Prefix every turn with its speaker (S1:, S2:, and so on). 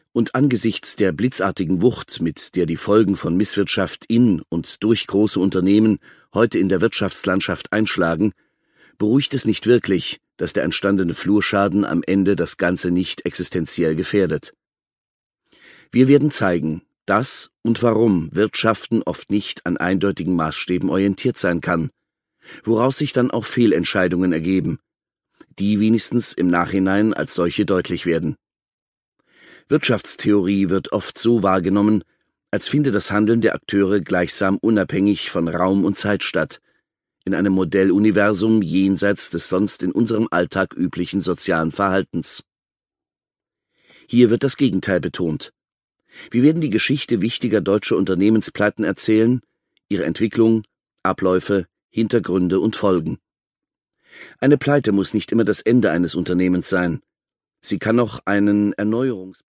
S1: Und angesichts der blitzartigen Wucht, mit der die Folgen von Misswirtschaft in und durch große Unternehmen heute in der Wirtschaftslandschaft einschlagen, beruhigt es nicht wirklich, dass der entstandene Flurschaden am Ende das Ganze nicht existenziell gefährdet. Wir werden zeigen, dass und warum Wirtschaften oft nicht an eindeutigen Maßstäben orientiert sein kann, woraus sich dann auch Fehlentscheidungen ergeben, die wenigstens im Nachhinein als solche deutlich werden. Wirtschaftstheorie wird oft so wahrgenommen, als finde das Handeln der Akteure gleichsam unabhängig von Raum und Zeit statt, in einem Modelluniversum jenseits des sonst in unserem Alltag üblichen sozialen Verhaltens. Hier wird das Gegenteil betont. Wir werden die Geschichte wichtiger deutscher Unternehmenspleiten erzählen, ihre Entwicklung, Abläufe, Hintergründe und Folgen. Eine Pleite muss nicht immer das Ende eines Unternehmens sein. Sie kann auch einen